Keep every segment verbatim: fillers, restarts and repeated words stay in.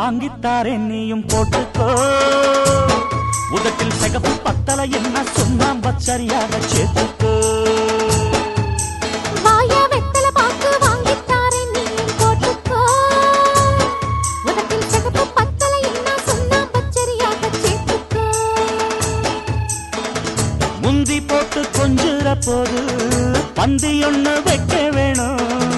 வாங்கித்தாரே நீயும் போட்டுக்கோ. உதட்டில் சிகப்பு பத்தல என்ன சொன்னாம் பச்சரியாக சேர்த்துக்கோ. வாயா வெத்தல பாக்கு வாங்கித்தாரே நீயும் போட்டுக்கோ. உதட்டில் சிகப்பு பத்தல என்ன சொன்னாம் பச்சரியாக சேர்த்துக்கோ. முந்தி போட்டு கொஞ்சுற போது பந்தி ஒண்ணு வைக்க வேணும்.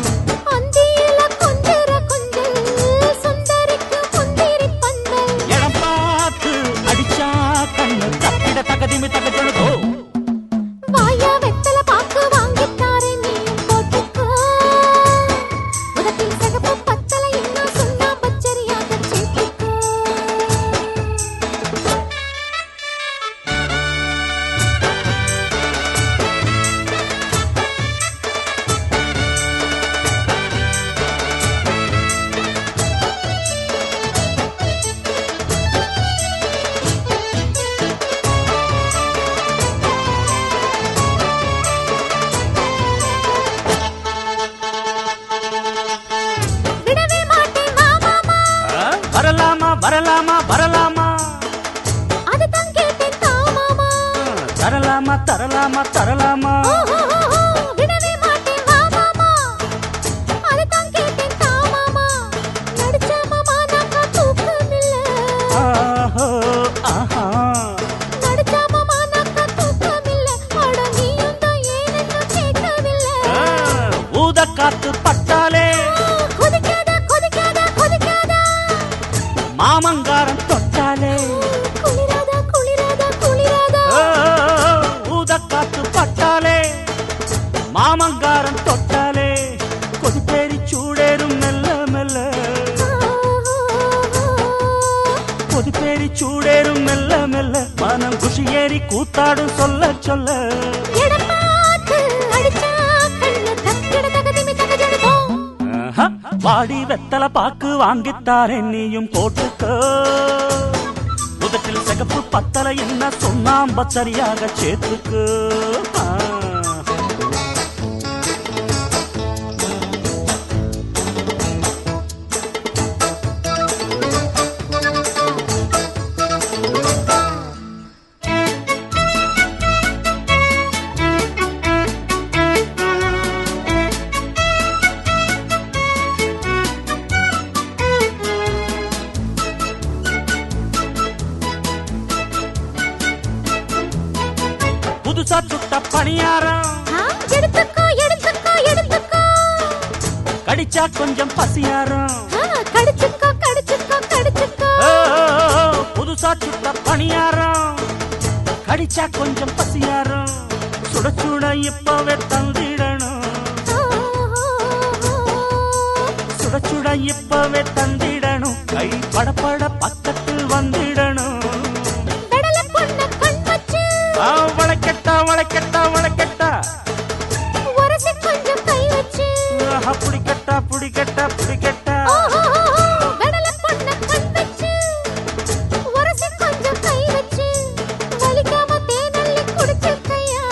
தகதிமி தகஜொழுதோ. வாயா வெத்தல பாக்கு வாங்கித்தாரே நீயும் போட்டுக்கோ. உதட்டில் சிகப்பு பத்தல என்ன சொன்னா பச்சரியாக சேர்த்துக்கோ. வரலாமா வரலாமா வரலாமா அதுதான் கேட்டேன் தாமாமா. தரலாமா தரலாமா தரலாமா விடவே மாட்டேன் மாமாமா. அதுதான் கேட்டேன் தாமாமா. நடிச்ச மாமா நாக்கா தூக்கமில்ல. ஆஹோ ஆஹா நடிச்ச மாமா நாக்கா தூக்கமில்ல. அட நீயும் தான் ஏனென்னு கேட்கவில்லை. ஊத காத்து பட்டாலே கொதிக்காதா கொதிக்காதா கொதிக்காதா. மாமங்காரம் தொட்டாலே குளிராதா குளிராதா குளிராதா. ஊத காத்து பட்டாலே மாமங்காரம் தொட்டாலே கொதிப்பேரி சூடேறும் மெல்ல மெல்ல. கொதிப்பேரி சூடேறும் மெல்ல மெல்ல. மனம் குஷி ஏறி கூத்தாடும் சொல்ல சொல்ல. வாடி வெத்தல பாக்கு வாங்கித்தாரே நீயும் போட்டுக்கோ. உதட்டில் சிகப்பு பத்தல என்ன சொன்னாம் பச்சரியாக சேர்த்துக்கோ. புதுசா சுட்ட பணியாரம் எடுத்துக்கோ எடுத்துக்கோ எடுத்துக்கோ. கடிச்சா கொஞ்சம் பசியாரம். கடிச்சுக்கோ கடிச்சுக்கோ கடிச்சுக்கோ. புதுசா சுட்ட பணியாரம் கடிச்சா கொஞ்சம் பசியாரம். சுட சுட இப்பவே தந்திடணும். சுட சுட இப்பவே தந்திடணும். கை படப்பட பக்கத்தில் வந்திடணும். வளைக்கட்டா வளைக்கட்டா வளைக்கட்டா. ஒரசி கொஞ்சம் கை வச்சு. புடிக்கட்டா புடிக்கட்டா புடிக்கட்டா. கடல பண்ண கண் வச்சு. ஒரசி கொஞ்சம் கை வச்சு. வலிக்காம தேனள்ளி குடிச்சிருக்கையா.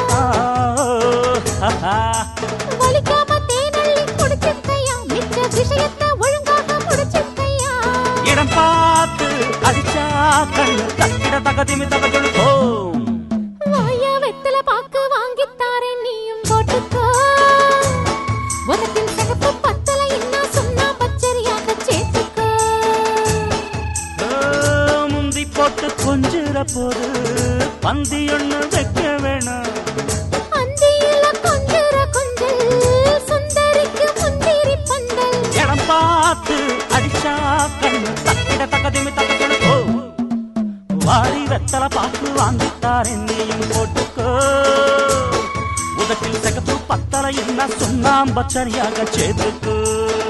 வலிக்காம தேனள்ளி குடிச்சிருக்கையா. மிச்ச விஷயத்தை ஒழுங்காக முடிச்சிருக்கையா. இடம் பார்த்து அடிச்சா கண்ணு தக்கிட தகதிமி தகஜொழுதோ. வாயா வெத்தல பாக்கு வாங்கித்தாரே நீயும் போட்டுக்கோ. உதட்டில் சிகப்பு பத்தல என்ன சொன்னா பச்சரியாக சேர்த்துக்கோ. முந்தி போட்டு கொஞ்சுற போது பந்தி ஒண்ணு வைக்க வேணும். அந்தியில கொஞ்சுற கொஞ்சல் சுந்தரிக்கு முந்திரி பந்தல். இடம் பார்த்து அடிச்சா கண்ணு தக்கிட தகதிமி தகஜொழுதோ. வாடி வெத்தல பாக்கு வாங்கித்தாரே நீயும் போட்டுக்கோ. உதட்டில் சிகப்பு பத்தல என்ன சொன்னாம் பச்சரியாக சேர்த்துக்கோ.